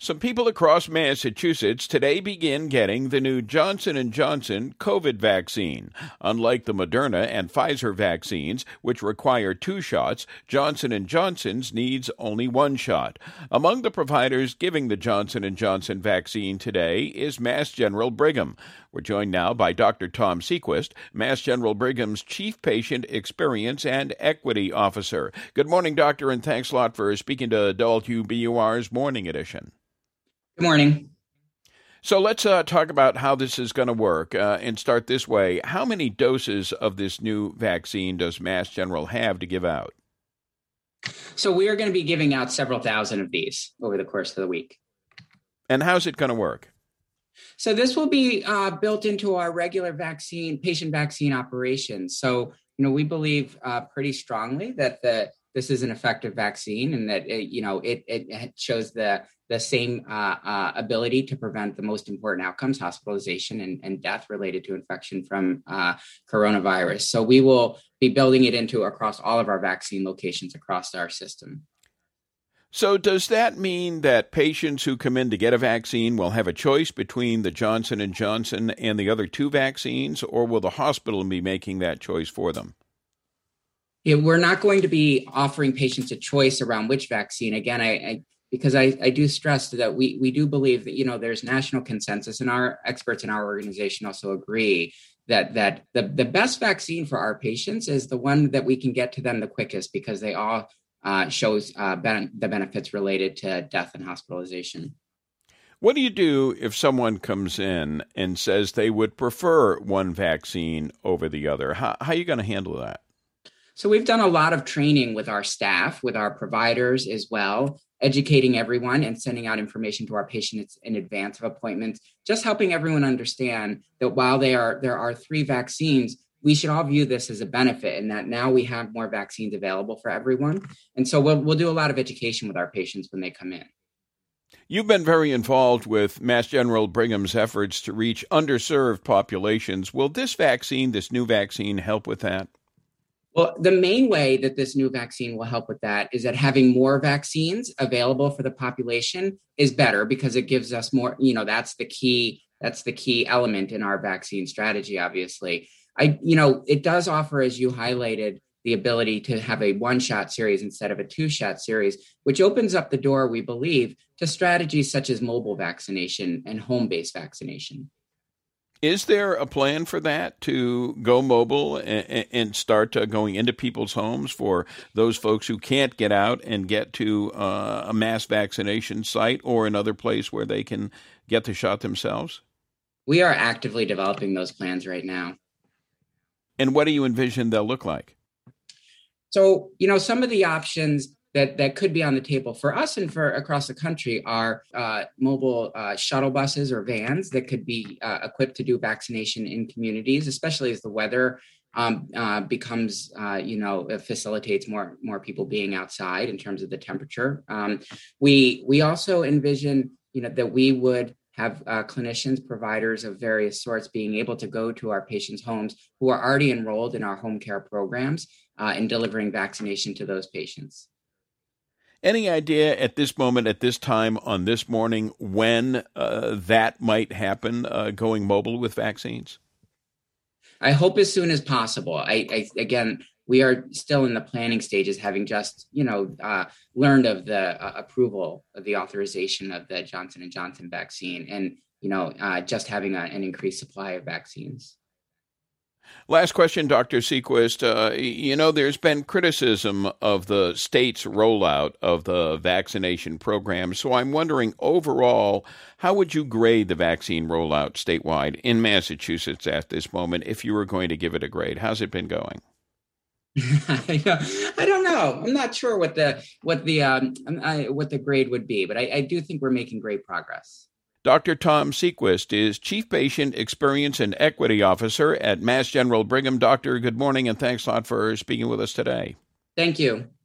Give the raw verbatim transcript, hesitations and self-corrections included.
Some people across Massachusetts today begin getting the new Johnson and Johnson COVID vaccine. Unlike the Moderna and Pfizer vaccines, which require two shots, Johnson and Johnson's needs only one shot. Among the providers giving the Johnson and Johnson vaccine today is Mass General Brigham. We're joined now by Doctor Tom Sequist, Mass General Brigham's Chief Patient Experience and Equity Officer. Good morning, Doctor, and thanks a lot for speaking to W B U R's Morning Edition. Good morning. So let's uh, talk about how this is going to work uh, and start this way. How many doses of this new vaccine does Mass General have to give out? So we are going to be giving out several thousand of these over the course of the week. And how's it going to work? So this will be uh, built into our regular vaccine, patient vaccine operations. So, you know, we believe uh, pretty strongly that the this is an effective vaccine and that, it, you know, it, it shows the the same uh, uh, ability to prevent the most important outcomes, hospitalization and, and death related to infection from uh, coronavirus. So we will be building it into across all of our vaccine locations across our system. So does that mean that patients who come in to get a vaccine will have a choice between the Johnson and Johnson and the other two vaccines, or will the hospital be making that choice for them? Yeah, we're not going to be offering patients a choice around which vaccine. Again, I, I because I, I do stress that we we do believe that, you know, there's national consensus, and our experts in our organization also agree that that the, the best vaccine for our patients is the one that we can get to them the quickest, because they all uh, shows uh, ben- the benefits related to death and hospitalization. What do you do if someone comes in and says they would prefer one vaccine over the other? How, how are you going to handle that? So we've done a lot of training with our staff, with our providers as well, educating everyone and sending out information to our patients in advance of appointments, just helping everyone understand that while they are, there are three vaccines, we should all view this as a benefit, and that now we have more vaccines available for everyone. And so we'll, we'll do a lot of education with our patients when they come in. You've been very involved with Mass General Brigham's efforts to reach underserved populations. Will this vaccine, this new vaccine, help with that? Well, the main way that this new vaccine will help with that is that having more vaccines available for the population is better, because it gives us more, you know, that's the key, that's the key element in our vaccine strategy, obviously. I, you know, it does offer, as you highlighted, the ability to have a one-shot series instead of a two-shot series, which opens up the door, we believe, to strategies such as mobile vaccination and home-based vaccination. Is there a plan for that, to go mobile and, and start uh, going into people's homes for those folks who can't get out and get to uh, a mass vaccination site or another place where they can get the shot themselves? We are actively developing those plans right now. And what do you envision they'll look like? So, you know, some of the options that, that could be on the table for us and for across the country are uh, mobile uh, shuttle buses or vans that could be uh, equipped to do vaccination in communities, especially as the weather um, uh, becomes, uh, you know, it facilitates more more people being outside in terms of the temperature. Um, we we also envision, you know, that we would have uh, clinicians, providers of various sorts being able to go to our patients' homes who are already enrolled in our home care programs uh, and delivering vaccination to those patients. Any idea at this moment, at this time, on this morning, when uh, that might happen, uh, going mobile with vaccines? I hope as soon as possible. I, I again, we are still in the planning stages, having just, you know, uh, learned of the uh, approval of the authorization of the Johnson and Johnson vaccine, and, you know, uh, just having a, an increased supply of vaccines. Last question, Doctor Sequist. Uh, you know, there's been criticism of the state's rollout of the vaccination program. So I'm wondering, overall, how would you grade the vaccine rollout statewide in Massachusetts at this moment if you were going to give it a grade? How's it been going? I don't know. I'm not sure what the what the um, I, what the grade would be, but I, I do think we're making great progress. Doctor Tom Sequist is Chief Patient Experience and Equity Officer at Mass General Brigham. Doctor, good morning, and thanks a lot for speaking with us today. Thank you.